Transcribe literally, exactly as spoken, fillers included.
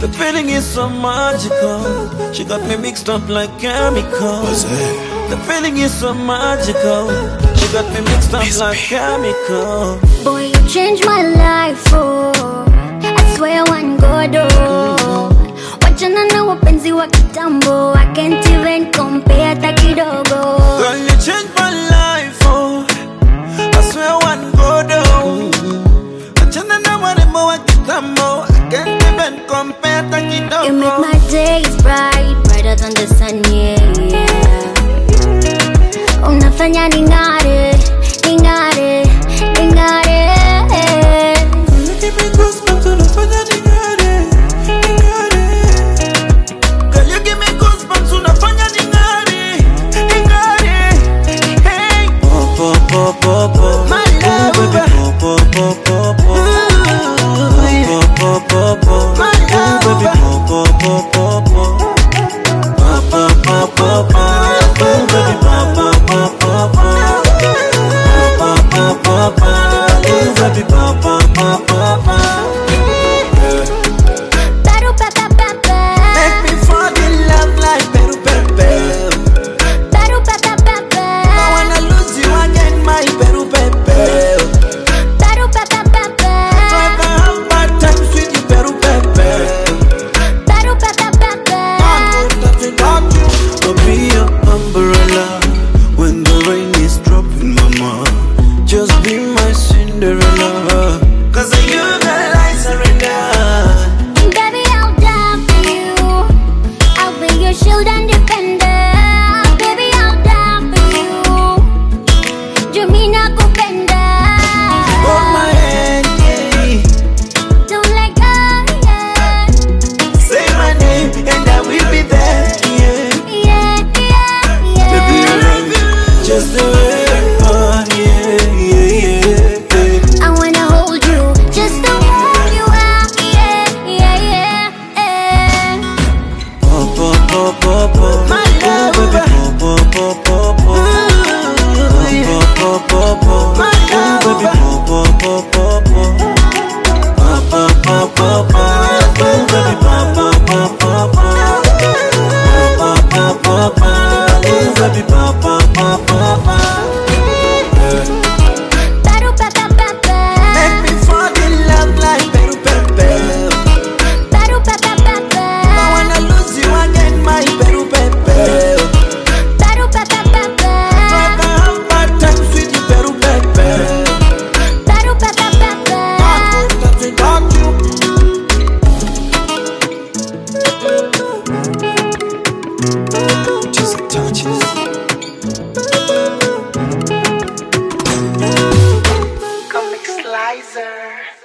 The feeling is so magical. She got me mixed up like chemicals. The feeling is so magical. She got me mixed up like chemical. Boy, you changed my life, oh. I swear one God, oh. Wachana na wapenzi wa kitambo. I can't even compare hata kidogo. Girl, you changed my life, oh. I swear one God, oh. Wachana na warembo wa kitambo. I can't even compare hata kidogo. You make my days bright, brighter than the sun, yeah, yeah. Unafanya ningare, ningare, ningare. You give me goosebumps, unafanya ningare, ningare. Girl, you give me goosebumps, unafanya ningare, ningare. Hey, pop, pop, pop, pop, pop. My love, baby, pop, pop, pop, pop, pop, pop, pop, pop. My love, baby, pop, pop, pop, pop, pop, pop, pop, pop, pop, baby, pop, pop, pop, pop, pop, pop, pop, pop, baby, pop, pop, pop, pop, pop. Peru pepe pepe. Make me fall in love like Peru pepe. Peru pepe pepe. I wanna lose you again, my Peru pepe. Peru pepe pepe. Forever have bad times with you, Peru pepe. Peru pepe pepe. I'm gonna without you. I'll be your umbrella when the rain is dropping, mama. Just be my Cinderella, 'cause of you that I surrender. Baby, I'll die for you. I'll be your shield and defender. Baby, I'll die for you. Jumina kupenda. Hold my hand, yeah. Don't let go, yeah. Say my name and I will be there, yeah. Yeah, yeah, Baby, I yeah. love you just the way you are, yeah, yeah, yeah. I wanna hold you just the way you are. Yeah, yeah, yeah, yeah. Pop, pop, pop, pop, pop. My love, baby, pop, pop, pop, pop, pop. Pop, pop, pop, pop. My love, baby, pop, pop, pop, pop, pop. Pop, pop, pop, pop, pop. Baby, pop, pop, pop, pop, pop. Pop, pop, pop, pop. Baby, pop, pop, pop, pop, pop. Peru pepe pepe. Make me fall in love like Peru pepe. Peru pepe pepe. I wanna lose you again, my Peru pepe. Peru pepe pepe. Forever have bad times with you, Peru pepe. Peru pepe pepe. I'm gonna without you. Just touches. Comic Slicer.